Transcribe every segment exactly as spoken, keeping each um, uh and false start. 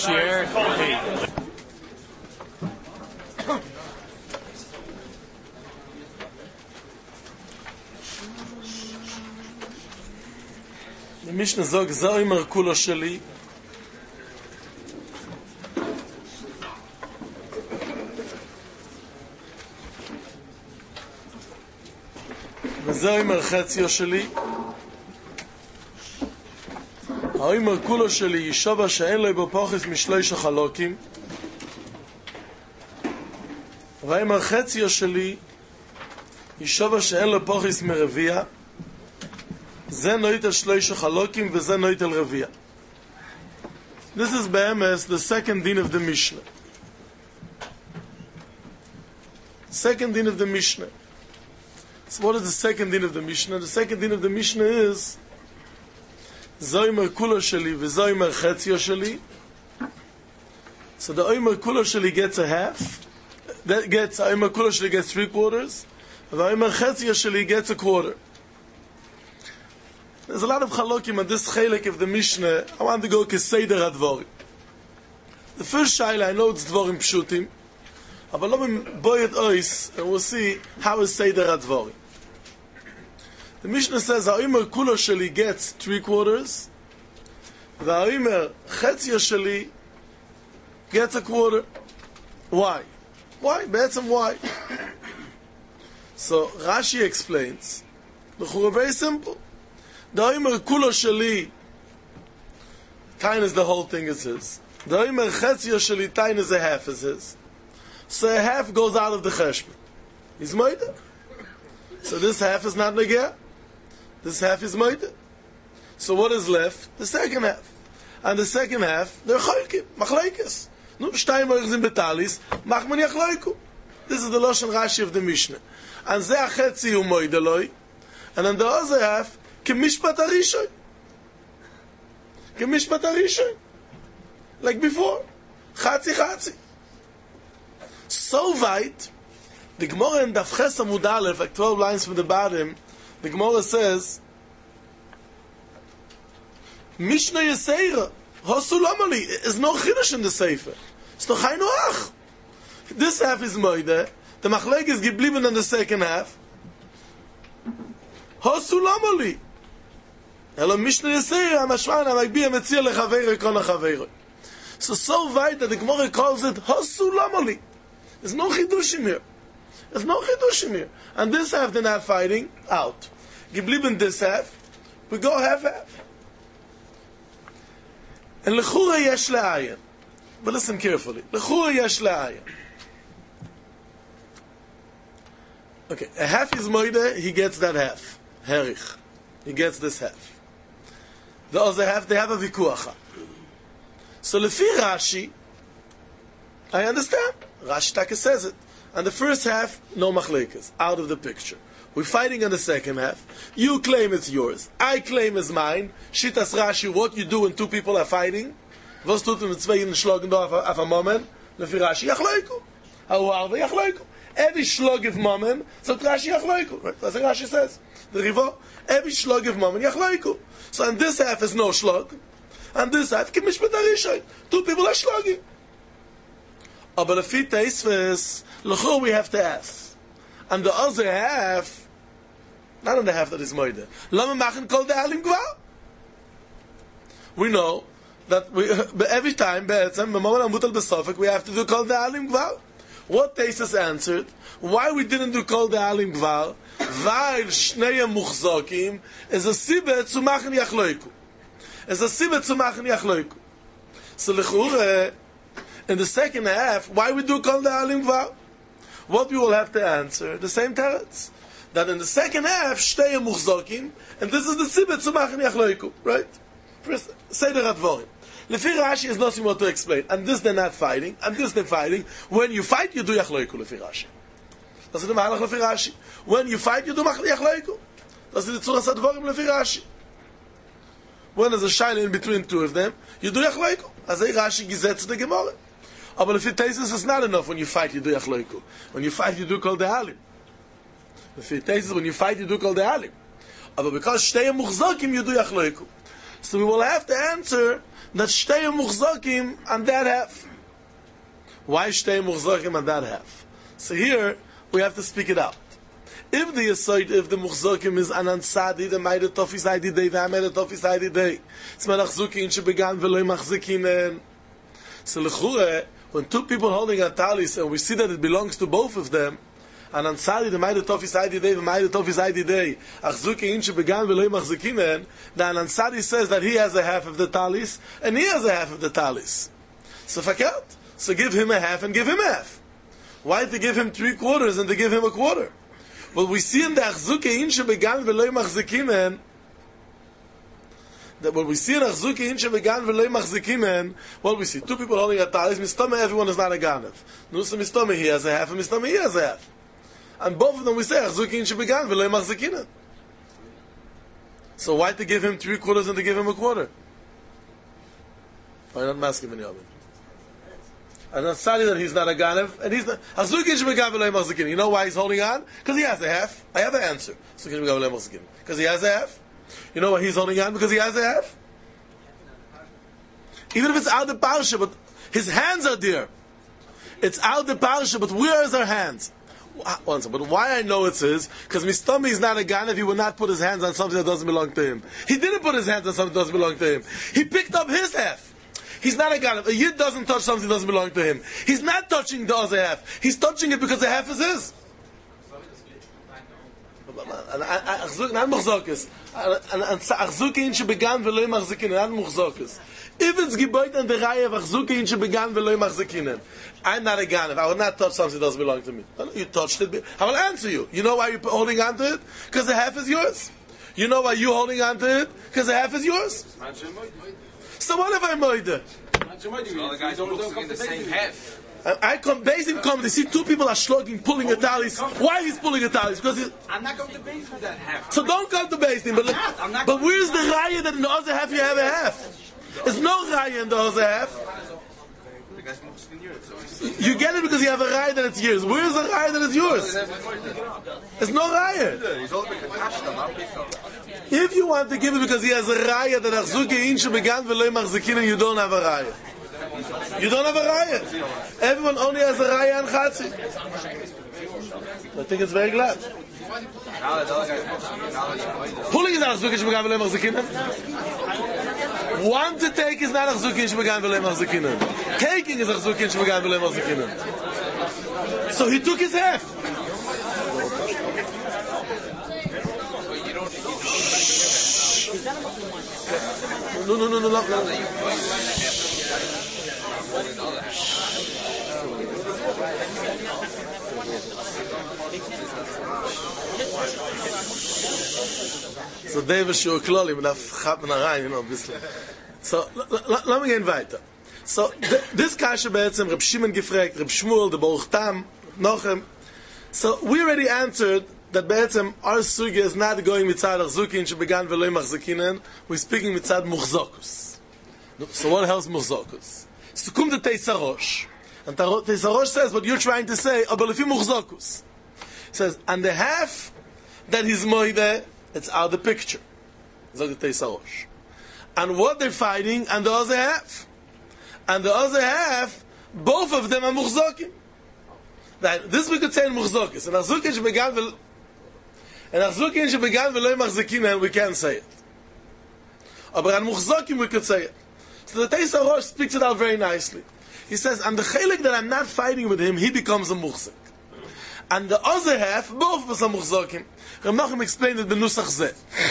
share. The Mishnah zog zoi merkulo sheli. וזוי מרחציו שלי. האוי מרקולו שלי ישוב שאין לו בפוחס משלוש החלוקים. והאוי מרחציו שלי ישוב שאין לו פוחס מרביע. זה נוית על שלוש החלוקים וזה נוית על רביע. This is באמס the second din of the Mishnah. Second din of the Mishnah. So what is the second din of the Mishnah? The second din of the Mishnah is Zoi Merkulo Sheli v'Zoi Merchetzio Sheli. So the Oy Merkulo Sheli gets a half. That gets Oy Merkulo Sheli gets three quarters. And the Oy Merchetzio Sheli gets a quarter. There's a lot of chalokim on this chelek of the Mishnah. I want to go Keseder HaDvorim. The first shaila, I know it's Dvorim Pshutim. אבל לא מבוית אויס, and we'll see how is Seder HaDvorim. The Mishnah says, האימר כולו שלי gets three quarters, והאימר חציה שלי gets a quarter. Why? Why? בעצם why? So Rashi explains, the very simple. The האימר כולו שלי, tain is the whole thing is his. The האימר חציה שלי, tain is a half is his. So a half goes out of the cheshbon. He's moida. So this half is not negeh. This half is moida. So what is left? The second half. And the second half, they're cholkim, machlekes. Nu, shtayim oich zin betalis, mach man yachloiku. This is the Lashon Rashi of the Mishnah. And ze achetzi hu moida loi. And then the other half, kemishpat arishoy. Kemishpat arishoy. Like before. Chatzi chatzi. So weit, the Gemara in Daf Ches Amud Aleph, like twelve lines from the bottom, the Gemara says, Mishnah Yeseira, Hosu Lomali, is no Chiddush in the Sefer. It's no Chaynu Ach. This half is Moide, the Machlek is geblieben in the second half. Hosu Lomali. Hello, Mishnah Yeseira, Mashman, Amagbi, Ametzir Lechaveiro, Kona Chaveiro. So, so weit that the Gemara calls it Hosu Lomali. There's no chidushim here. There's no chidushim here. And this half they're not fighting, out. Geblieben this half, we go half-half. And lechura yesh le'ayin. But listen carefully. Lechura yesh le'ayin. Okay, a half is moide, he gets that half. Herich. He gets this half. The other half, they have a vikuacha. So lefi Rashi, I understand. Rashi Taka says it. And the first half, no machlekas, out of the picture. We're fighting on the second half. You claim it's yours. I claim it's mine. Shitas Rashi, what you do when two people are fighting? Was tut mit zwei in schlagen da auf a moment? Lefi Rashi yachleiku. How are they yachleiku? Every slug of moment, so Rashi yachleiku. Right? That's what Rashi says. The Rivo, every slug of moment yachleiku. So in this half is no slug. And this half, kimish b'tarishay. Two people are slugging. Oh, but if it is first, l'chor we have to ask. And the other half, not on the half that is moide. Lama machen kol de alim gvar. We know that we, every time, be'etzem, b'momen amutal b'sofek, we have to do kol de alim gvar. What Taisus answered, why we didn't do kol de alim gvar, weil shnei muchzokim, is a sibet zu machen yachloiku. Is a sibet zu machen yachloiku. So l'chor, in the second half, why we do Kol De'alim Gvar? What we will have to answer, the same teretz. That in the second half, Shtei Muchzokim, and this is the Sibet zu machen Yachloiku, right? First, Seder HaDvorim. Lefi Rashi is nothing more to explain. And this they're not fighting, and this they're fighting. When you fight, you do Yachloiku, Lefi Rashi. That's the Mahalach Lefi Rashi. When you fight, you do Yachloiku. That's the Tzuras HaDvorim Lefi Rashi. When there's a shaila in between two of them, you do Yachloiku. As a Rashi Gizetz the Gemara. Oh, but if it tastes it's not enough when you fight, you do yachloiku. When you fight, you do kol de'alim. If it tastes when you fight, you do kol de'alim. Oh, but because shtei muchzokim, you do yachloiku. So we will have to answer that shtei muchzakim on that half. Why shtei muchzakim on that half? So here we have to speak it out. If the aside, if the muchzakim is anan sadi, the ma'id tofi sadi day, the ma'id tofi sadi day, it's melach zukin shebegan v'loy machzikinen. So l'chure, when two people holding a talis and we see that it belongs to both of them, anan sadi the ma'id tofi sadi day, the ma'id tofi sadi day, achzukin shebegan v'loy machzikinen, the anan sadi says that he has a half of the talis and he has a half of the talis. So fakat, so give him a half and give him half. Why to give him three quarters and to give him a quarter? Well, we see in the Achzukein shebegan v'loy machzikinen that what we see in Achzukein shebegan v'loy machzikinen, well, we see two people holding a talis. Mistama, everyone is not a ganev. Nusa mistama, he has a half, and mistama, he has a half. And both of them we say Achzukein shebegan v'loy machzikinen. So why to give him three quarters and to give him a quarter? Why not mask him in Yavin? And I'm sorry that he's not a ganev, and he's not. You know why he's holding on? Because he has a half. I have an answer. Because he has a half. You know why he's holding on? Because he has a half. Even if it's out the parsha, but his hands are there. It's out the parsha, but where is our hands? One second. But why I know it's his? Because Mistami is not a ganev. He will not put his hands on something that doesn't belong to him. He didn't put his hands on something that doesn't belong to him. He picked up his half. He's not a ganev. A yid doesn't touch something that doesn't belong to him. He's not touching the other half. He's touching it because the half is his. If it's geboit and the raya of achzukin shebegan v'loy machzikinen, I'm not a ganev. I will not touch something that doesn't belong to me. You touched it. I will answer you. You know why you're holding on to it? Because the half is yours. You know why you're holding on to it? Because the half is yours. So what if I'm moide? All the guys are in the same half. I, I come, Bezim come, they see two people are slugging, pulling a talis. Why he's pulling a talis? Because he's, I'm not going to base with that half. So don't come to Bezim. But, I'm not but where's the raya that in the other half you have a half? There's no raya in the other half. You get it because you have a raya that it's yours. Where's the raya that it's yours? There's no raya. If you want to give it because he has a raya that achzukein shebegan v'loy machzikinen, you don't have a raya. You don't have a raya. Everyone only has a raya and chatzi. I think it's very glad. Pulling is not achzukein shebegan v'loy machzikinen. Want to take is not achzukein shebegan v'loy machzikinen. Taking is achzukein shebegan v'loy machzikinen. So he took his half. No, no, no, no, no, no. So David Shur Kloli, mit der rein, you know, bisschen. So, let me get weiter. So, this kasha be'etzem, Reb Shimon gefragt, Reb Shmuel, the Baruch Tam, Nochem. So, we already answered that be'etzem, our sugi is not going mitzad achzukin, shebegan v'loy machzikinen, we're speaking mitzad muchzokus. So, what helps muchzokus? So, come to Teisarosh. And Teisarosh says what you're trying to say, aber lefi muchzokus. It says, and the half that he's moide, it's out of the picture. And what they're fighting, and the other half. And the other half, both of them are muchzokim. This we could say in muchzokis. And achzukin shebegan v'loy and achzukin shebegan v'loy machzikinen, we can't say it. But on muchzokim we could say it. So the Teis HaRosh speaks it out very nicely. He says, and the chelik that I'm not fighting with him, he becomes a muchzik. And the other half, both of us are muchzokim. Rav Nachum explained it benusach zeh.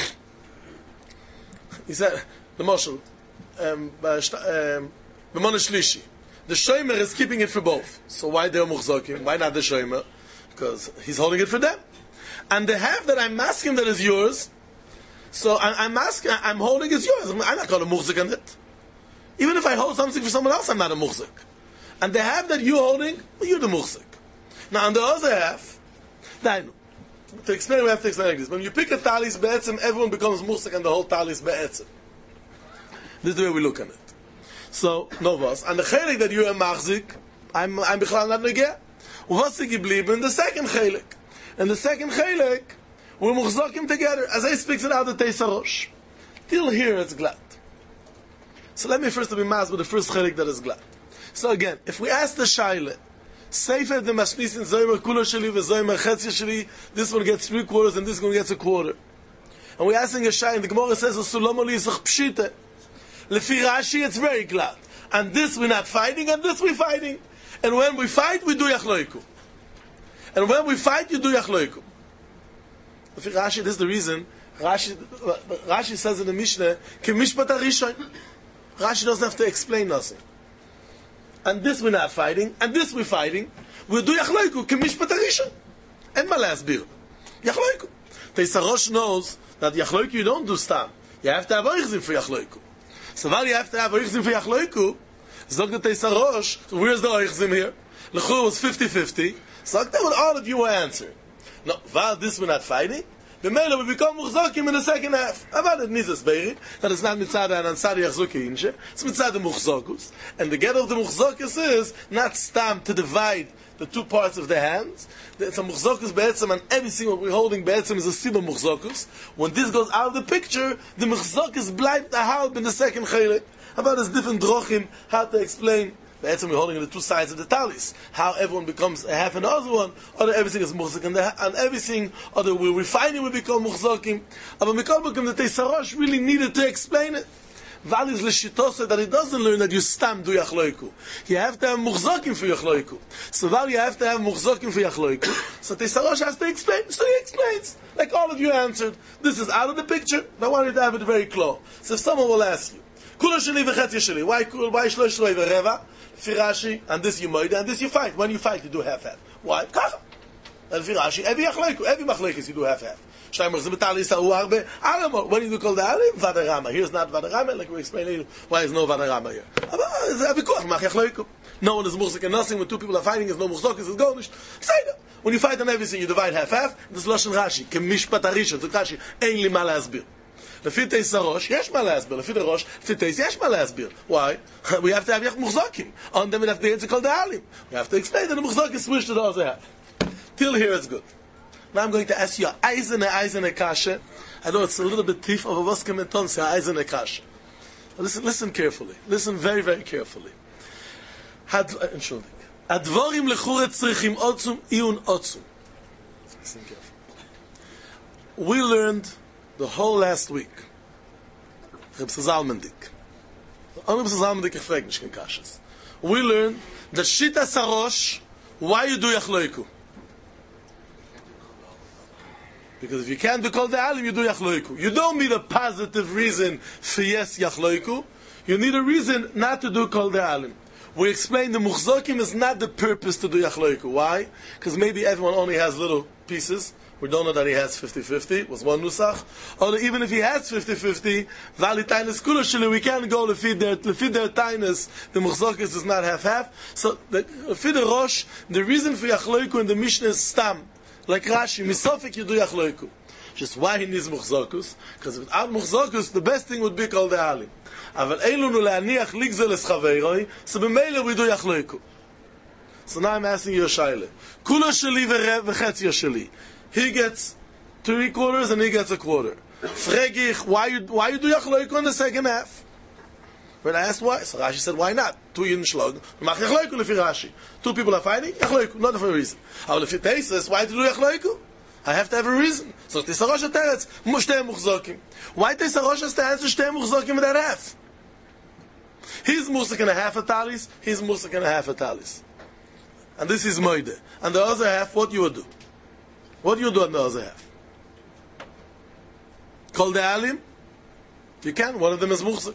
He said, the Moshel, um, um, B'mona Shlishi, the shomer is keeping it for both. So why they're muchzokim? Why not the shomer? Because he's holding it for them. And the half that I'm asking that is yours, so I'm asking, I'm holding is yours. I'm not called a muchzik on it. Even if I hold something for someone else, I'm not a muchzik. And the half that you're holding, well, you're the muchzik. Now on the other half, now, to explain, we have to explain like this. When you pick a talis be'etzem, everyone becomes muchzik and the whole talis be'etzem. This is the way we look at it. So, no was. And the chelik that you're a machzik, I'm I'm bichlal not negeh. What's the geblieben? The second chelik. And the second chelik, we're muchzokim together. As I speak it out the Teis HaRosh. Till here it's glad. So let me first be mass with the first chelik that is glad. So again, if we ask the shaila, Sefer the Mashnisin Zoymer Kulo Sheli v'Zoymer Chetzia Sheli, this one gets three quarters and this one gets a quarter. And we're asking a shaila, the Gemara says, Sulam Oli Yisach Pshite. Lefi Rashi, it's very glad. And this we're not fighting, and this we're fighting. And when we fight, we do Yachloiku. And when we fight, you do Yachloiku. Lefi Rashi, this is the reason, Rashi, Rashi says in the Mishnah, Ki Mishpat HaRishon. Rashi doesn't have to explain nothing. And this we're not fighting, and this we're fighting. We'll do Yachloiku, Ki Mishpat HaRishon. And Malasbir. Yachloiku. Teisarosh knows that Yachloiku you don't do stam. You have to have Oichzim for Yachloiku. So while you have to have Oichzim for Yachloiku, Zog the Teisarosh, so where's the Oichzim here? L'chur was fifty-fifty. Zog that what all of you were answering. No, while this we're not fighting, the Mela will become Muchzokim in the second half. About it Nizas Beiri, that is not Mitzad and Ansari Yachzuki Inche, it's Mitzad the Muchzokus. And the get of the Muchzokus is not stam to divide the two parts of the hands. It's a Muchzokus Be'etzim, and everything what we're holding Be'etzim is a Siba Muchzokus. When this goes out of the picture, the Muchzokus bleibt a halb in the second Chelik. About this different drochim, how to explain Be'etzim we're holding the two sides of the talis. How everyone becomes a half and the other one, or everything is muchzak, and, and everything, or the we're refining will become muchzakim. But Mikol Bakum, the Teisarosh really needed to explain it. Val is l'shitose that he doesn't learn that you stam do yachloiku. You have to have muchzakim for yachloiku. So Val you have to have muchzakim for yachloiku. So Teisarosh has to explain. So he explains. Like all of you answered. This is out of the picture. I want you to have it very close. So if someone will ask you, Kula sheli v'chetzia sheli, why why shlosh roi v'reva? Firashi, and this you moida, and this you fight. When you fight, you do half-half. Why? Kacha. And Firashi, every achleiku, every machlekes you do half-half. Shtaimer zemetali sahu arbe, alamo. When you do call the alim, vadarama. Here's not vadarama, like we explained later, why is no vadarama here. No one is muchzik and nothing. When two people are fighting, there's no muchzok, it's gonish. Say that. When you fight on everything, you divide half-half. This is Lashon Rashi. Kemishpat harishon. So Rashi, ein li ma lasbir. לפי תeisarosh, יש מה להסביר. לפי הראש, לפי תeiס, יש מה להסביר. Why? We have to have yach muchzokim. On them we have to answer called the alim. We have to explain that the muchzok is switched to the other half. Till here it's good. Now I'm going to ask you a eisene, eisene kashe. I know it's a little bit tief, aber was kann man tun, a eisene kashe. Listen, listen carefully. Listen very, very carefully. Had, entschuldig. Advorim lechuret tzrichim otzum, iun otzum. Listen carefully. We learned the whole last week, Reb Zalmandik. Only Reb Zalmandik ich frage nicht kein Kashes. We learned that Shita Sarosh, why you do Yachloiku? Because if you can't do Kol De'alim, you do Yachloiku. You don't need a positive reason for yes Yachloiku. You need a reason not to do Kol De'alim. We explained the Muchzokim is not the purpose to do Yachloiku. Why? Because maybe everyone only has little pieces. We don't know that he has fifty-fifty, was one nusach. Or even if he has fifty-fifty, vali tainus kula we can't go lefid their lefid their tainus. The muchzokis does not have half. So the lefid the rosh, the reason for yachloiku in the Mishnah is stam. Like Rashi, misofik you do yachloiku. Just why he needs muchzokus? Because without muchzokus, the best thing would be called the alim. Aval eilunu leaniach ligzel es chaveiroi. So b'meila we do yachloiku. So now I'm asking you a shaila. Kula sheli v'chetzia sheli. He gets three quarters and he gets a quarter. Frag ich, why you why you do yachloiku in the second half? When I asked why, so Rashi said, why not? Two yidden shlog, mach yachloiku lefi Rashi. Two people are fighting, yachloiku, not for a reason. But lefi Teisus, why to do yachloiku? I have to have a reason. So Teisarosh teretz, shtei muchzokim. Why Teisarosh has to answer shtei muchzokim in that half? He's musik and a half a talis, he's musik and a half a talis. And this is moide. And the other half, what you would do? What do you do on the other half? Call the alim? You can. One of them is muchzik.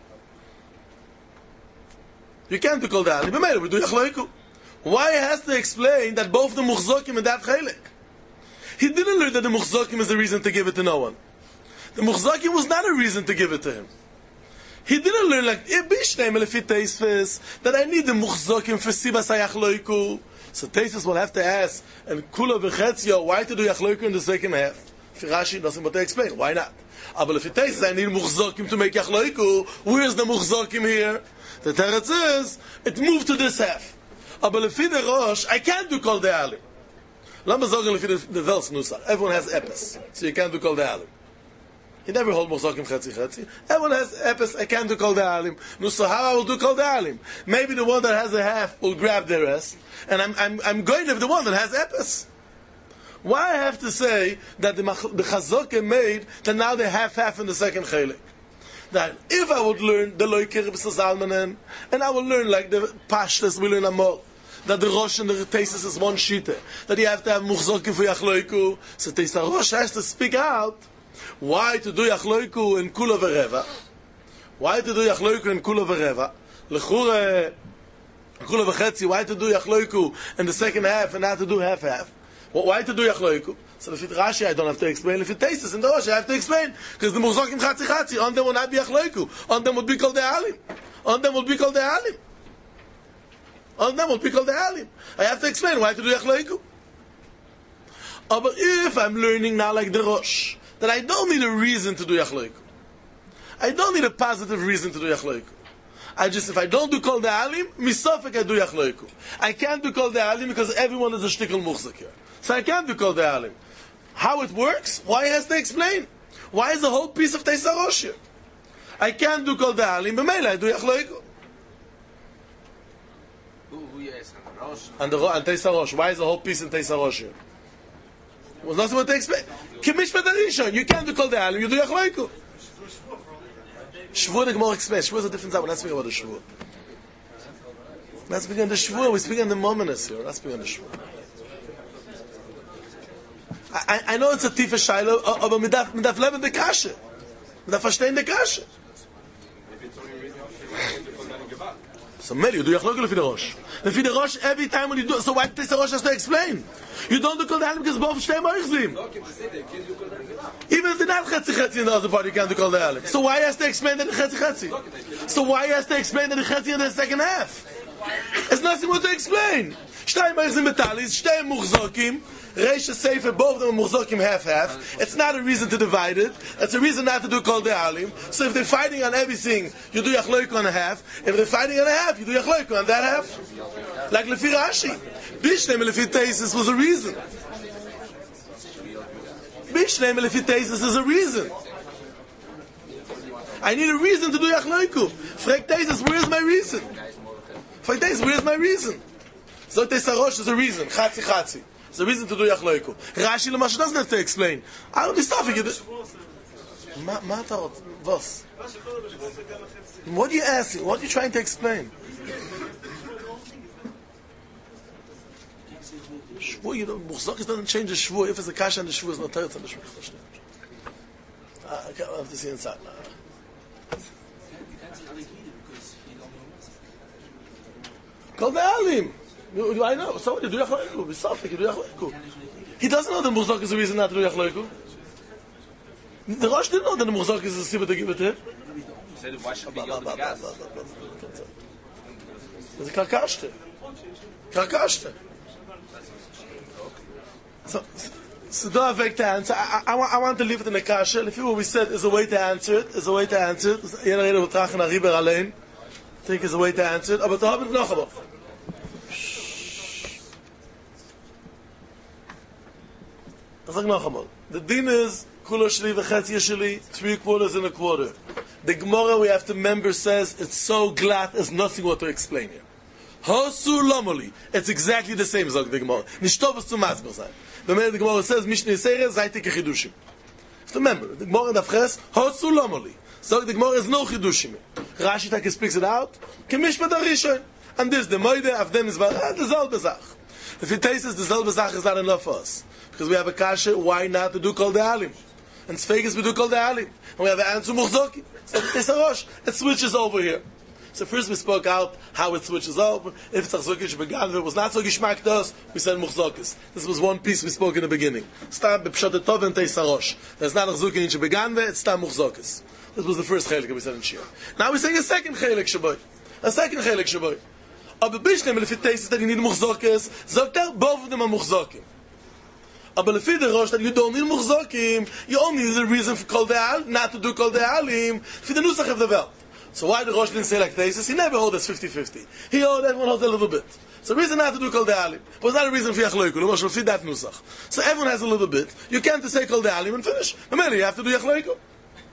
You can't do call the alim. But we do yachloiku. Why he has to explain that both the muchzokim and that chelik? He didn't learn that the muchzokim is the reason to give it to no one. The muchzokim was not a reason to give it to him. He didn't learn like that I need the muchzokim for sibas hayachloiku. So Teisus will have to ask, and Kula v'chetzia, why to do Yachloiku in the second half? Rashi doesn't want to explain. Why not? But if it Teisus, I need Muchzokim to make Yachloiku. Where's the Muchzokim here? The Teretz is, it moved to this half. But if the Rosh, I can't do Kol De'alim. Lama Zogan if the Vels Nusach. Everyone has Epis. So you can't do Kol De'alim. He never hold Muchzokim Chetzi Chetzi. Everyone has Epes, I can't do Kol De'alim. No, so how I will do Kol De'alim? Maybe the one that has a half will grab the rest, and I'm, I'm, I'm going to the one that has Epes. Why I have to say that the, the Chazokim made that now they have half in the second Chelik? That if I would learn the Loikir B'Sazalmanen, and I will learn like the Pashtas we learn Amol, that the Rosh and the Tesis is one Shita, that you have to have Muchzokim for Yachloiku, so Tesis Rosh has to speak out why to do Yachloiku in Kula Vereva, why to do Yachloiku in Kula Vereva, Lechure Kula V'Chetzi, why to do Yachloiku in the second half and not to do half-half. Well, why to do Yachloiku? So if it Rashi, I don't have to explain. If it Tesis in the Rosh, I have to explain. Because the Muchzokim Chatzi Chatzi, on them will not be Yachloiku. On them will be called the Alim. On them will be called the Alim. On them will be called the Alim. I have to explain why to do Yachloiku. Oh, but if I'm learning now like the Rosh, that I don't need a reason to do Yachloiku. I don't need a positive reason to do Yachloiku. I just, if I don't do Kol De'alim, misofik I do Yachloiku. I can't do Kol De'alim because everyone is a shtickle muchzik here. So I can't do Kol De'alim. How it works? Why has to explain? Why is the whole piece of Teis HaRosh here? I can't do Kol De'alim, b'meila I do Yachloiku. And the and Teis HaRosh. Why is the whole piece in Teis HaRosh here? Was nothing what to explain. Kimishpat Arishon. You can't do Kol De'alim, you do Yachloiku. Shvuah the Gemara explains. Shvuah is a different time. Let's speak about the Shvuah. Let's speak on the Shvuah. We speak on the Momentus here. Let's speak on the Shvuah. I, I know it's a tiefe Shaila, aber mit darf, mit darf leben de Kasche. Mit darf verstehen de Kasche. So maybe you do Yachloiku lefi the Rosh. Lefi the Rosh, every time when you do, so why does the Rosh has to explain? You don't do Kol De'alim because both stay moichzim. Even if they're not Chetzi Chetzi in the other part, you can't do Kol De'alim. So why has to explain that the Chetzi Chetzi? So why has to explain that the Chetzi in the second half? It's nothing more to explain. Shtei moichzim betalis, shtei muchzokim, Reish Sefer, both of them are muchzokim half-half. It's not a reason to divide it. It's a reason not to do Kol De'alim. So if they're fighting on everything, you do Yachloiku on a half. If they're fighting on a half, you do Yachloiku on that half. Like Lefi Rashi. Bishleim Lefi Tesis was a reason. Bishleim Lefi Tesis is a reason. I need a reason to do Yachloiku. Frek Tesis, where is my reason? Frek Tesis, where is my reason? So Teis HaRosh is a reason. Chatzi Chatzi. It's a reason to do Yachloiku. Rashi Lamash doesn't have to explain. I don't be stuffing it. Ma, ma tarot, was? What are you asking? What are you trying to explain? Shvuah, you know, Muchzokis doesn't change the Shvuah. If it's a kasha and the Shvuah is not teretz on the Shvuah. I can't have to see inside. Kol De'alim. Do I know? So you do Yachloiku. B'safik, you do Yachloiku. He doesn't know that Muchzok is the reason not to do Yachloiku. The Rosh didn't know that the Muchzok is the sibah to give it to him. He said, why should we yell at the gas? It's a karkashte. Karkashte. So, so do I have to answer? I, I, I want to leave it in the kasha. If what we said is a way to answer it, is a way to answer it. Jeder rede betrachten nach Riber allein. I think is a way to answer it. Aber da haben wir noch einmal. I sag noch einmal. The din is kula shli v'chetzi shli, three quarters and a quarter. The Gemara we have to remember says it's so glad there's nothing more to explain here. Hosu lomoli. It's exactly the same as the Gemara. Nishtovus zu masber sein. The Gemara says Mishneh Seireh Zayte Kechidushim. Remember, the Gemara Davches Hosu lomoli. So the Gemara is no chidushim. Rashi Taki speaks it out. Kemishpat Arishon. And this the Moide of them is the selbe Zach. If it tastes the selbe Zach is not enough for us. Because we have a kasha, why not to do Kol De'alim? And Sfegas we do Kol De'alim. And we have an answer Muchzokim. So Teis HaRosh, it switches over here. So first we spoke out how it switches over. If it's Achzokish began, if it was not so Gishmak to us, we said Muchzokis. This was one piece we spoke in the beginning. Stam B'Pshat Tov and Teis HaRosh. There's not Achzokin in began, it's Stam Muchzokis. This was the first chelik we said in Shir. Now we're saying a second chelik Shaboy. A second chelik Shaboy. Aber Bishnem, if it tastes that you need Muchzokis, Zokter, both of them are Muchzokim. Aber lefi the Rosh that you don't need Muchzokim, you only need a reason for Kol De'alim, not to do Kol De'alim, for the Nusach of the Welt. So why the Rosh didn't say like this? He never holds fifty-fifty. He holds, everyone holds a little bit. So the reason not to do Kol De'alim, but it's not a reason for Yachloiku. L'mosh, we'll see that Nusach. So everyone has a little bit. You can't just say Kol De'alim and finish. Remember, you have to do Yachloiku.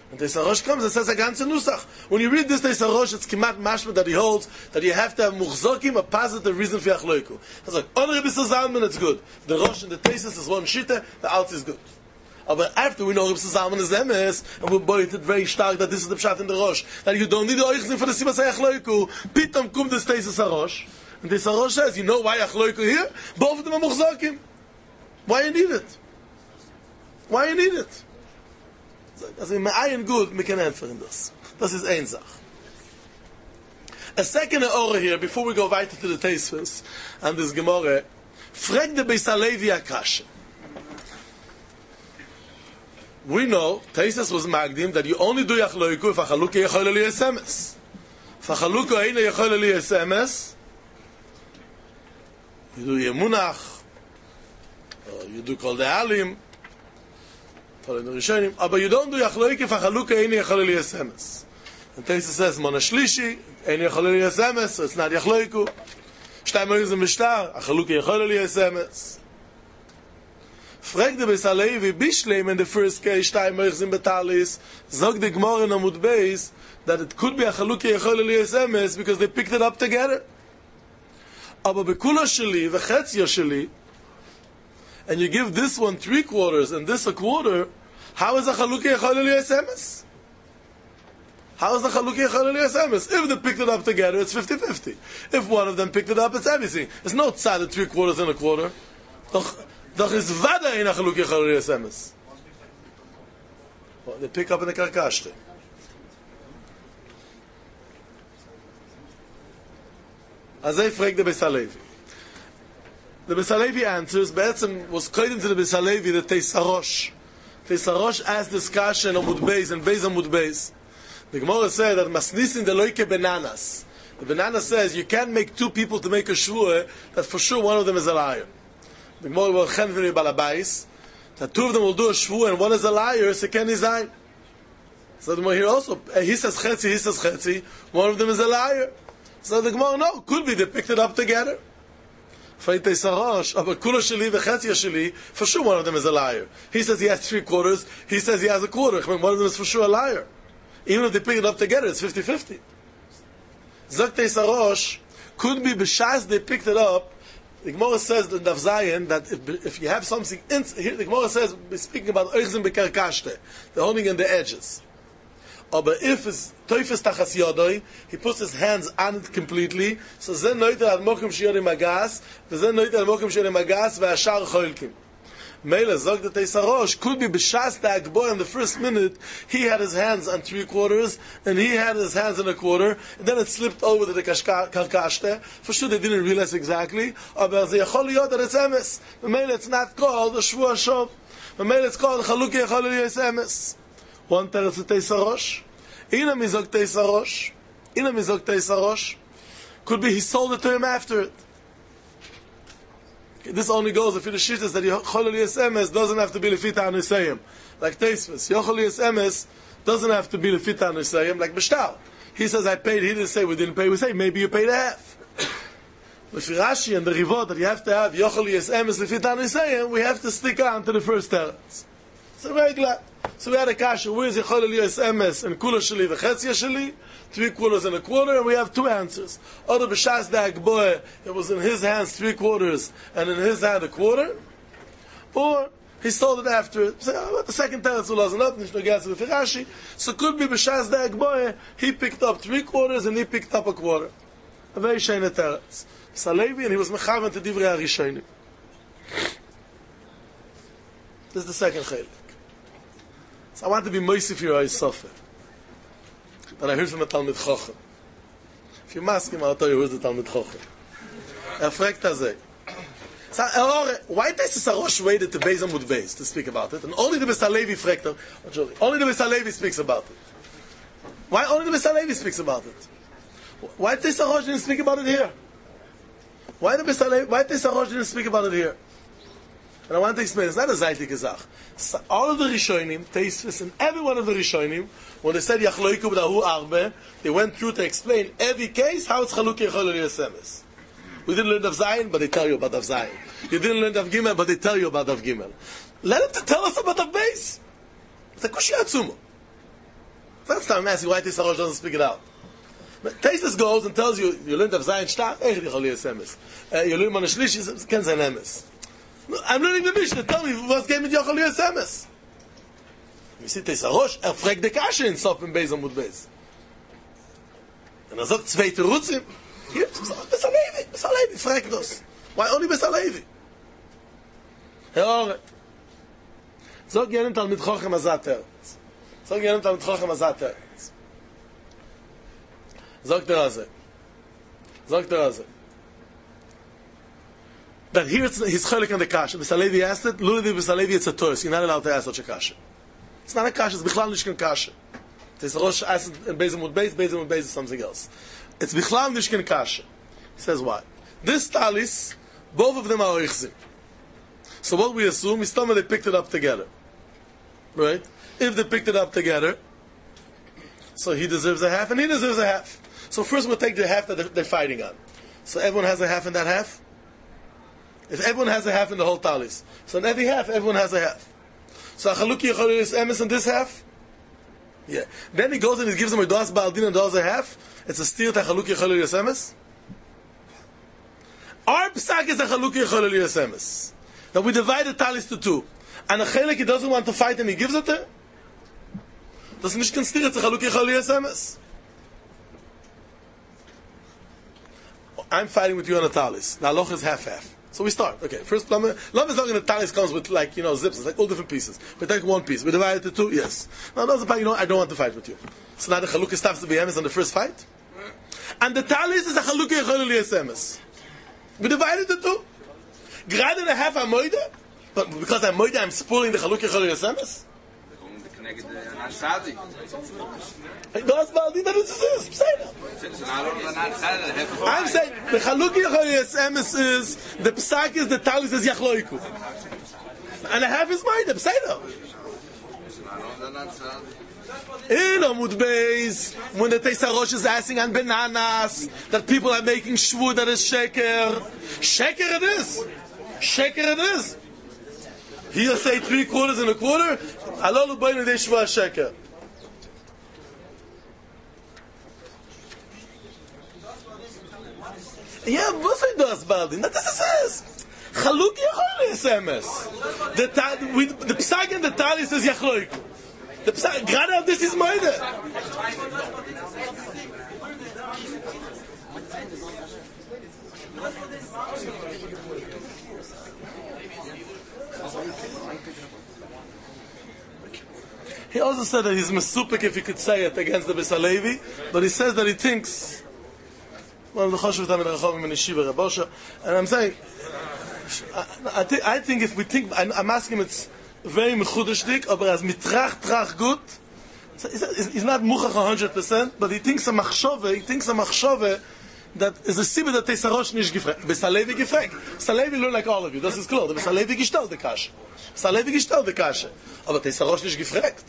When Teis HaRosh comes, it says a ganze Nusach. When you read this Teis HaRosh, it's kimat mashma that he holds that you have to have muchzokim, a positive reason for Yachloiku. It's like, only Rebbe Zalman, it's good. The Rosh and the Teisus is one shita, the alt is good. But after we know Rebbe Zalman is emes, and we boy it very stark that this is the pshat in the Rosh, that you don't need the oichzim for the Sibas HaYachloiku, pitam kum this Teis HaRosh, and Teis HaRosh says, you know why Yachloiku here? Both of them are muchzokim. Why you need it? Why you need it? Also, in Ma'ayin good, we can answer in this. Das ist ein Sach. A second order here, before we go weiter to the Teisves, and this Gemara, frag the Beis HaLevi HaKasha. We know, Teisves was magdim, that you only do Yachloiku if Achaluka Yechol Eli Esemes. If Achaluka Eina Yechol Eli Esemes, you do Yemunach, or you do Kol De'alim, but you don't do Yachloik if Achaluka Eini Yechol Eli Esemes. And Teisves says, Mona Shlishi, Eini Yechol Eli Esemes, so it's not Yachloiku. Shtay Moiz and Mishtar, Achaluka Yechol Eli Esemes. Frag the Beis HaLevi, Bishleim in the first case, Shtay Moiz and Betalis, Zog the Gmor in Amud Beis, that it could be Achaluka Yechol Eli Esemes because they picked it up together. Aber Bekula Sheli, V'chetzia Sheli, and you give this one three quarters and this a quarter, how is the Chalukah Yechol Eli Esemes? How is the Chalukah Yechol Eli Esemes? If they picked it up together, it's fifty-fifty. If one of them picked it up, it's everything. It's no tzad of three quarters and a quarter. Doch is vada in a Chalukah Yechol Eli Esemes. They pick up in the Karkashte. Azay frag the Beis HaLevi. The Beis HaLevi answers, Be'etzem was according to the Beis HaLevi, the Teis HaRosh. Teis HaRosh asked discussion on Amud Beis and Beis Amud Beis. The Gemara said that Masnisin de loike bananas. The banana says you can't make two people to make a shvua that for sure one of them is a liar. The Gemara will chen v'nei balabais that two of them will do a shvua and one is a liar, so can design. So the Gemara here also, he says chetzi, he says chetzi, one of them is a liar. So the Gemara, no, could be they picked it up together. For sure one of them is a liar. He says he has three quarters, he says he has a quarter. I mean, one of them is for sure a liar. Even if they pick it up together, it's fifty-fifty. Zok Teis HaRosh, could be b'shas they picked it up. The Gemara says in Daf Zayin that if, if you have something, in, here the Gemara says, speaking about oichzim bekarkashte, the holding in the edges. But if it's Teufes Tachas Yodoi, he puts his hands on it completely, so then noite ad mokim shiyorim magas, then noite ad mokim shiyorim magas, ve'ashar choilkim. Mele, Zog the Teis HaRosh, could be b'shas the Agboy in the first minute, he had his hands on three quarters, and he had his hands on a quarter, and then it slipped over to the Karkashte. For sure they didn't realize exactly, but ze yachol liyot that it's emes. Mele, it's not called a Shvu HaShov. Mele, it's called Chalukah Yechol Eli Esemes. One teretz to Teis HaRosh. Ina mizog Teis HaRosh. Ina mizog Teis HaRosh. Could be he sold it to him after it. Okay, this only goes if it is shittas that Yechol Eli Esemes doesn't have to be Lefita Anisayim. Like Teisves. Yechol Eli Esemes doesn't have to be Lefita Anisayim. Like B'shtal. He says I paid, he didn't say we didn't pay. We say maybe you paid half. With Rashi and the Rivot that you have to have Yechol Eli Esemes Lefita Anisayim, we have to stick on to the first teretz. So very glad. So we had a kasha, where is Yechol Eli Esemes and Kula Sheli v'chetzia Sheli, three quarters and a quarter, and we have two answers. Other b'shas da Agboy, it was in his hands three quarters, and in his hand a quarter, or he sold it after it. So uh, the second teretz wasn't up, Nishno Gatz with Rashi, so could be b'shas da Agboy, he picked up three quarters and he picked up a quarter. A very shayna teretz. Salevi, and he was mechavan to divrei HaRishonim. This is the second chaylik. So I want to be moisif here, I suffer. But I heard from a Talmid Chochem. If you ask him, I'll tell you who's the Talmid Chochem. Er fragt er sich. So, why does Teis HaRosh waited to Beis Amud Beis to speak about it? And only the Beis HaLevi fragt er, only the Beis HaLevi speaks about it. Why only the Beis HaLevi speaks about it? Why Teis HaRosh didn't speak about it here? Why the Beis HaLevi, why Teis HaRosh didn't speak about it here? And I want to explain, it's not a zeitige Sach. So all of the Rishonim, Teisves, and every one of the Rishonim, when they said Yachloiku b'dahu arbe, they went through to explain every case how it's Chalukah Yechol Eli Esemes. We didn't learn Daf Zayin, but they tell you about Daf Zayin. You didn't learn Daf Gimel, but they tell you about Daf Gimel. Let them to tell us about Daf Beis. It's a kushya atzumo. That's time I'm asking why Teisarosh doesn't speak it out. But Teisus goes and tells you, you learned of Zayin Shtar, Eich Dichol Yis Emes. You learn on a Shlish, Ken Zayin Emes. I'm learning the Mishnah, tell me what's game with Yochol Yis Emes. You see Teisarosh, er fragt de Kasche in Sof in Beis Amud Beis. Und er sagt, zwei Terutzim. Hier, Besalevi, Besalevi, fragt das. Why only Besalevi? Herr Ore. Sag jenem Tal mit Chochem Azat Teretz. Sag jenem Tal mit Chochem Azat Teretz. Sag der Aze. Sag der Aze. That here it's, he's cholik on the kasha. Besalevi asked it, Lulavi Besalevi, it's a tourist. You're not allowed to ask such a kasha. It's not a kasha, it's Bichlal Nishkin kasha. Teisarosh asked it in Beis Amud Beis, Beis Amud Beis is something else. It's Bichlal Nishkin kasha. He says why? This talis, both of them are oichzim. So what we assume is some of they picked it up together. Right? If they picked it up together, so he deserves a half and he deserves a half. So first we'll take the half that they're, they're fighting on. So everyone has a half in that half? If everyone has a half in the whole talis, so in every half, everyone has a half. So Achaluki Yechol Yis Emes in this half? Yeah. Then he goes and he gives them a dos baldin and does a half. It's a steer to Achaluki Yechol Yis Emes. Our psak is Achaluki Yechol Yis Emes. Now we divide the talis to two. And a chelik he doesn't want to fight and he gives it to him. Das ist nicht kein Stier, it's Achaluki Yechol Yis Emes. I'm fighting with you on a talis. Now Loch is half-half. So we start. Okay, first Lama is not going to talis comes with like, you know, zips. It's like all different pieces. We take one piece. We divide it to two. Yes. Now those are, you know, I don't want to fight with you. So now the Chalukah stops to be emes on the first fight. And the talis is a Chalukah Yechol Yis Emes. We divide it to two. Gerade the half Amoide, but because I'm Moide, I'm spoiling the Chalukah Yechol Yis Emes. Das war die, das ist es. I'm saying, the Chalukah Yechol Yis Emes is, the psak is, the talis is Yachloiku. And a half is mine, the psayda. In Amud Beis, when the Teisarosh is asking on bananas, that people are making shvu that is sheker. Sheker it is. Sheker it is. He'll say three quarters and a quarter. Alolu Bainu de shvu sheker. Yeah, was it does, Baldin? That is says. Chaluk Yechol Yis Emes. The the psak and the talis is Yachloik. The psak, gerade of this is Moide. He also said that he's mesupik if he could say it against the Besalevi, but he says that he thinks, well, the Choshev Tamid Rechovim and Yeshiva Rabosha, and I'm saying, I, I, think, I think if we think, I'm, I'm asking him, it's very mechudeshdik, but as mitrach trach gut, he's not muchach one hundred percent, but he thinks a machshove, he thinks a machshove that is a sibbe that Teisarosh nish gefrekt. Besalevi gefrekt. Besalevi learn like all of you. Das ist klar. The Besalevi gestellt the kashe. Besalevi gestellt the kashe. Aber Teisarosh nish gefrekt.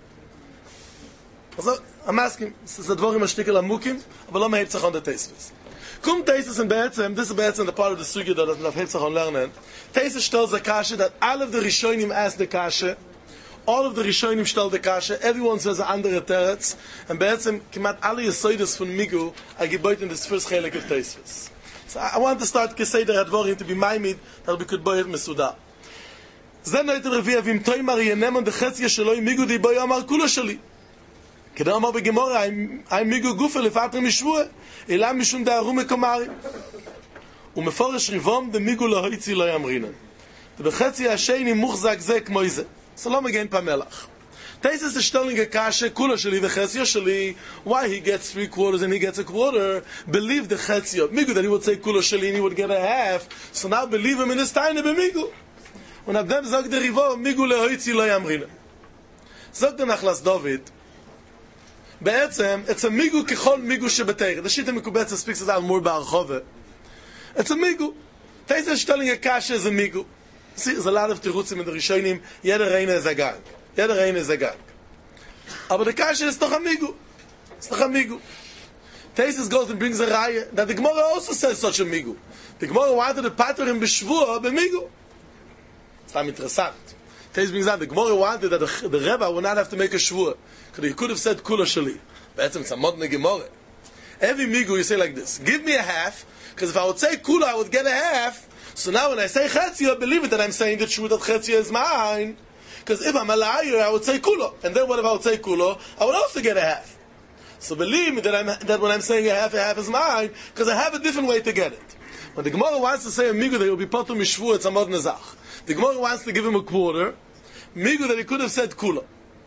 Also, I'm asking, es ist a dvorim a shtikel amukim, aber lo mehebt sich on the Teisvis. Kum Teisus in Be'etzem, this is Be'etzem the part of the sugya that I've hebt sich on lernen. Teisus stellt the kashe that all of the Rishonim ask the kashe, all of the Rishonim stell the kashe, everyone says a andere teretz, and Be'etzem, kimat alle yesoides von Migu are geboit in this first chelik of Teisvis. So I want to start Keseder HaDvorim to be ma'imid that we could boy it mesuda. Zen noit reviya vim toimar yenemon dechetzia sheloi Migu di boy amar kula sheli. כדאי אמר בגמורה, האם מיגו גופה לפטר משבוע, אלא משום דהרו מקומרי. ומפורש ריבום, דמיגו לא היצי לא ימרינן. ובחצי השני מוחזק זה כמו זה. זה לא מגן פעם מלח. Teisus is telling a kasha, kula sheli, the chetzia sheli, why he gets three quarters and he gets a quarter, believe the chetzia. Migu, that he would say kula sheli and he would get a half, so now believe him in his time to be migu. Und ab dem sagt der Rivo, migu lo hitzi lo yamrina. Sagt der Nachlas David, בעצם, it's a migu ככל מיגו שבתאר. The shit המקובץ speaks it out more בהרחובה. It's a migu. Teisus is telling a kasha is a migu. See, there's a lot of tirutzim in the Rishonim. Jeder eine is a gang. Jeder eine is a gang. Aber the kasha is doch a migu. It's doch a migu. Teisus goes and brings a raya that the Gemara also says such a migu. The Gemara wanted to pater him b'shvua b'migu. It's not interessant. Taste brings out the Gemara wanted that the, the Rebbe would not have to make a shvur, because he could have said kula shali. But it's a modern Gemara. Every migu you say like this: give me a half, because if I would say kula, I would get a half. So now when I say chetzia, believe it that I'm saying the truth that chetzia is mine. Because if I'm a liar, I would say kula, and then what if I would say kula? I would also get a half. So believe me that I'm that when I'm saying a half, a half is mine, because I have a different way to get it. When the Gemara wants to say a migu that he will be patur mishvur, it's a modern zach. The Gemara wants to give him a quarter, migu that he could have said kula.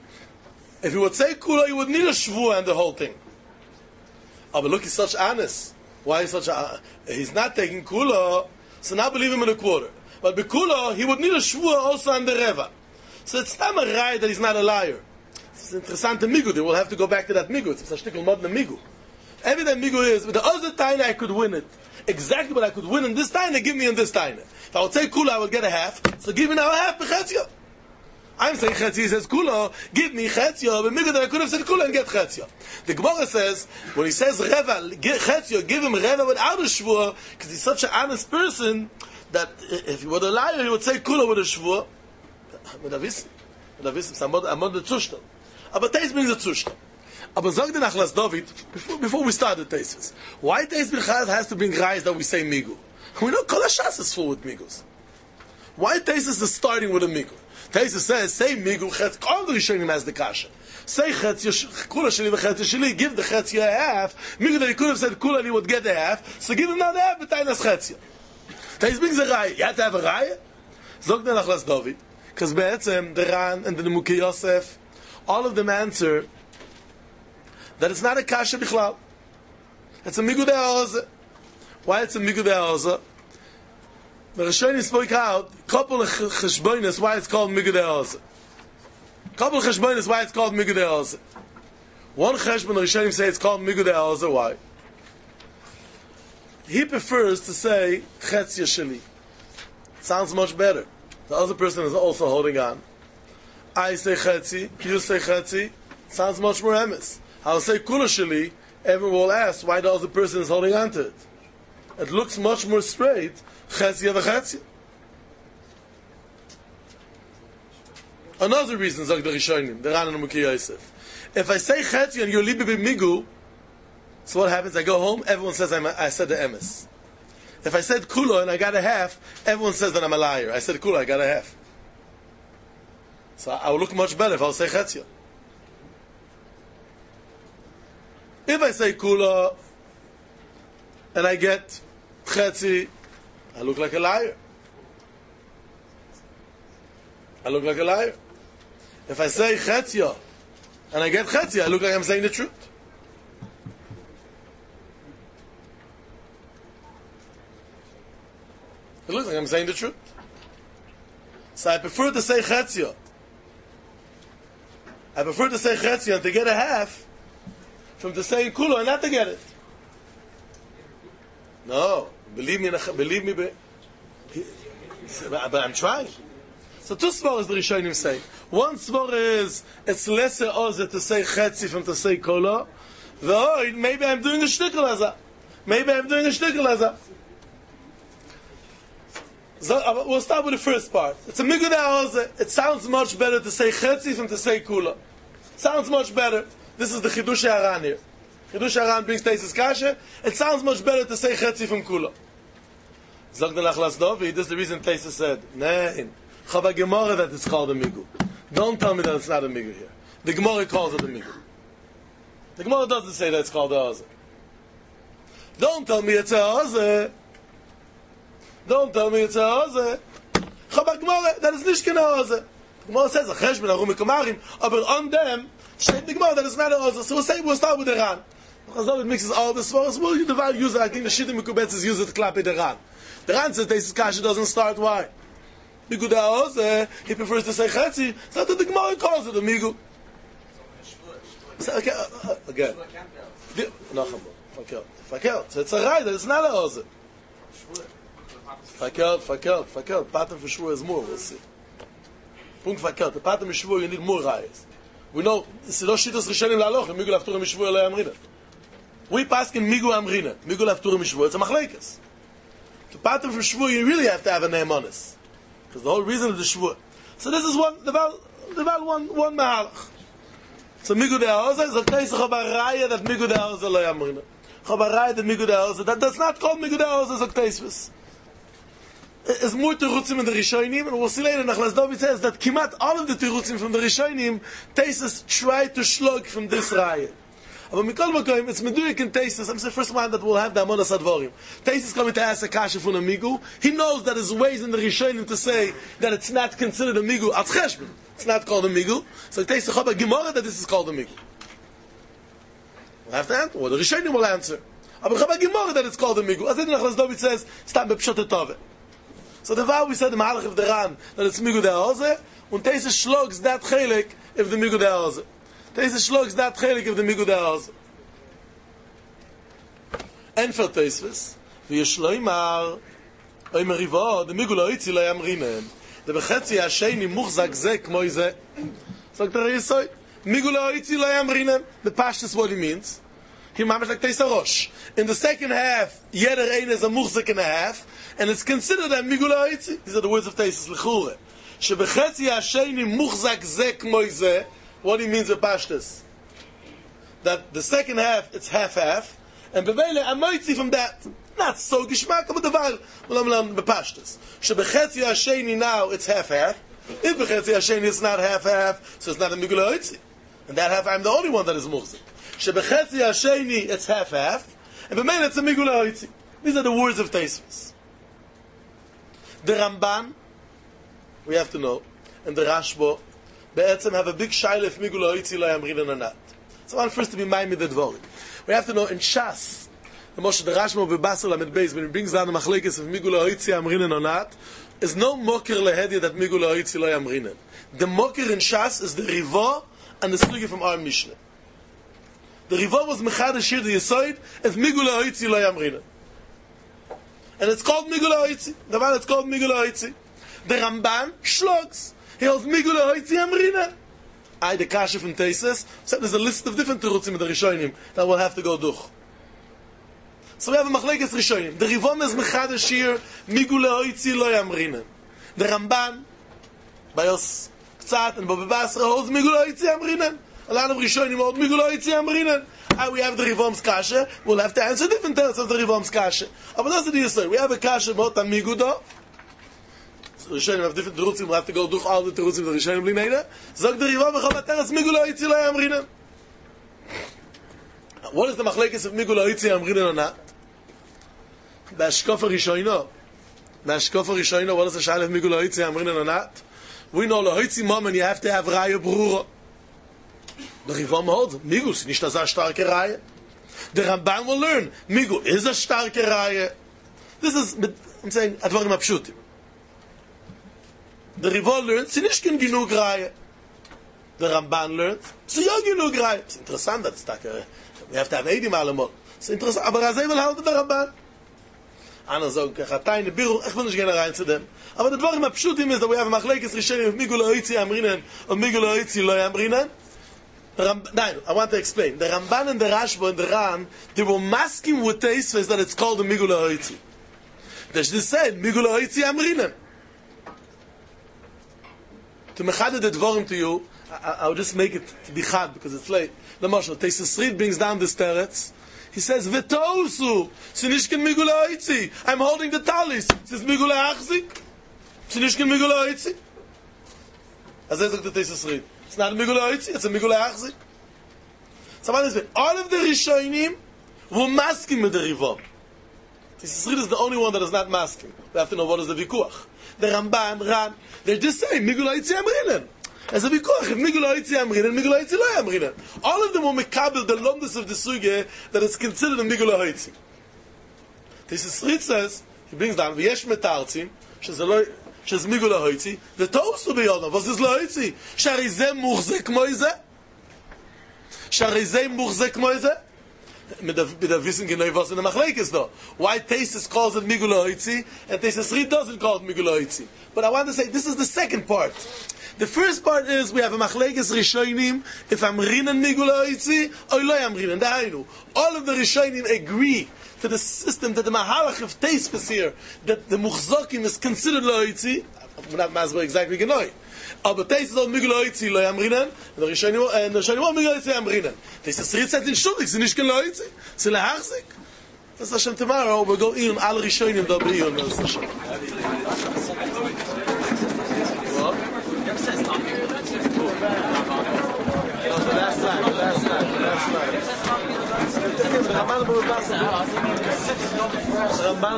If he would say kula, he would need a shvur and the whole thing. Oh, but look, he's such honest. Why is such a... He's not taking kula, so now believe him in a quarter. But bekula, he would need a shvur also on the reva. So it's not a right that he's not a liar. It's interesting to migu. They will have to go back to that migu. It's a shtickle modern migu. Every time migu is, with the other time I could win it. Exactly what I could win in this time, they give me in this time. If I would say kula, I would get a half. So give me now a half, bechetzia. I'm saying chetzia, he says kula, give me chetzia, but migu that I could have said kula and get chetzia. The Gemara says, when he says reva, chetzia, give him reva without a shvur, because he's such an honest person, that if he were a liar, he would say kula with a shvur. Mit der Wissen. Mit der Wissen, es ist ein Mod der Zustand. Aber Teis brings a Zustand. Aber sag dir nach Las David, before, before we start the Teises, why Teis Birchaz has to bring Reis that we say Migu? We know Kol HaShas is full with Migus. Why Teises is starting with a Migu? Teises says, say Migu, Chetz, all the Rishonim has the Kasha. Say Chetz, Kula Shali, Chetz Shali, give the Chetz a half, Migu that he could have said Kula and he would get a half, so give him now the half, but Tainas Chetz. Teis brings a Rai. You have to have a Rai? Sag dir nach Las David, because Be'etzem, the Ran, and the Nemuki Yosef, all of them answer that it's not a kasha bichlal. It's a migu de'oza. Why it's a migu de'oza? The Rishonim spoke out, couple of cheshbonis, why it's called migu de'oza. Couple of cheshbonis, why it's called migu de'oza. One cheshbon, the Rishonim say it's called migu de'oza, why? He prefers to say chetzia sheli. Sounds much better. The other person is also holding on. I say chetzi, you say chetzi, sounds much more emes. I'll say kula sheli, everyone will ask why the other person is holding on to it. It looks much more straight, chetzia v'chetzia. Another reason, Zog the Rishonim, the Ran and Muki Yosef. If I say chetzia and you're libi b'migu, so what happens? I go home, everyone says I'm a, I said the emes. If I said kula and I got a half, everyone says that I'm a liar. I said kula, I got a half. So I will look much better if I'll say chetzia. If I say kula and I get chetzi, I look like a liar. I look like a liar. If I say chetzia and I get chetzi, I look like I'm saying the truth. It looks like I'm saying the truth. So I prefer to say chetzia. I prefer to say chetzia and to get a half from to saying kula and not to get it. No, believe me, believe me, but I'm trying. So two svaras the Rishonim say. One svar is it's lesser ozer to say chetzi from to say kula. The maybe I'm doing a shtickle azah. Maybe I'm doing a shtickle azah. So, we'll start with the first part. It's a migu de'oza. It sounds much better to say chetzi than to say kula. Sounds much better. This is the Chidush Haran here. Chidush Haran brings Teisus Kasha. It sounds much better to say chetzi from kula. Zog the Lachlas Dovi. This is the reason Teisus said, Nein. Chava Gemara that it's called a migu. Don't tell me that it's not a migu here. The Gemara calls it a migu. The Gemara doesn't say that it's called a oza. Don't tell me it's a oza. Don't tell me it's a oze. Chabak Gemara, that is nicht kein oze. Gemara says, a cheshbon, a rumi kumarim, aber on them, steht the Gemara, that is not a oze. So we'll say, we'll start with the Ran. Because it mixes all the svaras, well, you divide user, I think the Shittim Mekubetzes use it to clap the Ran. The Ran says, Teisus Kasha doesn't start, why? Migu da oze, he prefers to say chetzi, so that the Gemara calls it a migu. So, okay, uh, uh, again. No, fakelt. Fakelt. So it's a right, that it's not a oze. Fakelt, fakelt, fakelt. Pattern for shvur is more, we'll see. Punkt fakelt. The pattern for shvur, you need more rayas. We know, it's not shittas rishonim la'aloch, migu lafturim mishvur elay amrina. We pass in migu amrina, migu lafturim mishvur, it's a machlekes. The pattern for shvur, you really have to have a name on us. Because the whole reason of the shvur. So this is one, about, about one, one mahalach. So Migu de Haoze, so Teis Chabaraya that Migu de Haoze lo yamrina. Chabaraya that Migu de Haoze, that does not call Migu de Haoze, so Teisvis. It's more Terutzim in the Rishonim, and we'll see later, Nachlas David says that Kimat, all of the Terutzim from the Rishonim, Teisvis try to slug from this Raya. But Mikol Makoim, it's Meduik and Teisvis, I'm the first one that will have the Amonas Advorim. Teisvis coming to ask a Kasha from a Migu, he knows that there's ways in the Rishonim to say that it's not considered a Migu, at Cheshbon. It's not called a Migu. So it takes a Chaba Gemara that this is called a Migu. We'll have to answer, or the Rishonim will answer. But Chaba Gemara that it's called a Migu. As Nachlas David says, Stam Bepshot Tove. So the vow we said the Mahalach of the Ran that it's Migu de Haoze, and Teisa shlogs that chelik if the Migu de Haoze. Teisa shlogs that chelik if the Migu de Haoze. And for Teisvis, v'yishloimar, oimer rivo, the Migu lo itzi lo yamrinen. The bechetzi hasheni muchzak ze kmoi ze. So the Yisoy, Migu lo itzi lo yamrinen. The Pashtus what he means. He mamash like Teisa Rosh. In the second half, yeder ein is a muchzak and a half, and it's considered a Migu lo itzi. These are the words of Teisas L'chure. Shebechetzi hasheni muchzak ze kmoi ze. What he means with Pashtus? That the second half, it's half-half, and bevele amoitzi from that. Not so gishmak, but the val, malam malam bepashtus. Shebechetzi hasheni now, it's half-half. If bechetzi hasheni it's not half-half, so it's not a Migu lo itzi. And that half, I'm the only one that is muchzik. Shebechetzi hasheni, it's half-half, and bevele it's a Migu lo itzi. These are the words of Teisvis. The Ramban, we have to know, and the Rashbo, be'etzem have a big shaila if Migu lo itzi lo yamrinen or not. So I want first to be minded the dvorim. We have to know in Shas, the Moshe the Rashmo bebasel amid beis, when he brings down the machlekes of Migu lo itzi yamrinen or not, is no moker lehedya that Migu lo itzi lo yamrinen. The moker in Shas is the Rivo and the Slugi from our Mishnah. The Rivo was Mechadash here, the Yisoid, if Migu lo itzi lo yamrinen. And it's called Migu lo itzi. The one it's called Migu lo itzi. The Ramban shlogs. He holds Migu lo itzi yamrinen. I, the Kasha from Teisas, said there's a list of different Terutzim in the Rishonim that we'll have to go durch. So we have a Machlekes Rishonim. The Rivom is Mechadash here, Migu lo itzi lo yamrinen. The Ramban, by us, Ktsat and Bobby Basra, holds Migu lo itzi yamrinen. A lot of Rishonim hold Migu lo itzi yamrinen. And we have the Rivom's Kasha, we'll have to answer different terms of the Rivom's Kasha. But that's the Yisrael. We have a Kasha about on Migu do. So Rishonim have different Terutzim, we'll have to go durch all the Terutzim of the Rishonim Blineda. Zog the Rivom, Mechabateres, Migu lo itzi lo yamrinen. What is the Machlekes of Migu lo itzi yamrinen or not? Bashkofa Rishoino. Bashkofa Rishoino, what is the Shaila of Migu lo itzi yamrinen or not? We know lo itzi mom and you have to have Raya Brura. The Rivom holds, Migu is nicht a starke Raya. The Ramban will learn, Migu is a starke Raya. This is, I'm saying, Advarim Apshutim. The Rivom learns, sie nicht gen genug Raya. The Ramban learns, sie ja genug Raya. It's interessant, that's starke. We have to have Eidim Alamot. It's interessant, aber Razei will halten the Ramban. Ana sagen, ich hatte eine Birru, ich will nicht gerne rein zu dem. Aber the Dvarim Apshutim is that we have a Machlekes Rishonim of Migu lo itzi yamrinen or Migu lo itzi lo yamrinen. Ram, no, I want to explain. The Ramban and the Rashba and the Ran, they were masking with Teisves that it's called the Migu lo itzi. They just said, Migu lo itzi yamrinen. To mechaded the Dvarim to you, I, I'll just make it to be chad because it's late. The Moshe, Teisves Reed brings down this teretz. He says, V'tosu, sinishken Migu lo itzi. I'm holding the talis. It says Migu lo achzik. Sinishken Migu lo itzi. As I said to Teisves Reed. It's not a Migu lo itzi, it's a Migu lo achzik. So what is it? All of the Rishonim were masking with the Rivom. Teisves Reed is the only one that is not masking. We have to know what is the Vikuach. The Ramban, Ran, they're just saying, Migu lo itzi yamrinen. As a Vikuach, if Migu lo itzi yamrinen, Migu lo itzi lo yamrinen. All of them were mekabel, the lomdus of the Sugye, that is considered a Migu lo itzi. Teisves Reed says, he brings down, V'yesh metartzim, she's Migu lo itzi, v'tosu b'yodam, was is lo itzi? Shari ze muchze kmo ize? Shari ze muchze kmo ize? Mit der wissen genau, was in der Machlekes though. Why Teisas calls it Migu lo itzi, and Teisas Reed doesn't call it Migu lo itzi. But I want to say, this is the second part. The first part is, we have a Machlekes Rishonim, if I'm rinen Migu lo itzi, or lo am rinen, dahainu. All of the Rishonim agree to the system that the Mahalach of Teispas here, that the Muchzokim is considered lo itzi, I'm not masber exactly genoi. Aber das ist auch Migloizi, lo yamrinan. Der Rishonim, der Rishonim Migloizi yamrinan. Das ist Ritzet in Schuldig, sie nicht geloizi, sie lehachzik. Das ist Hashem tomorrow, we go in alle Rishonim da brion, das ist Hashem. Last line, last line, last line. Ramban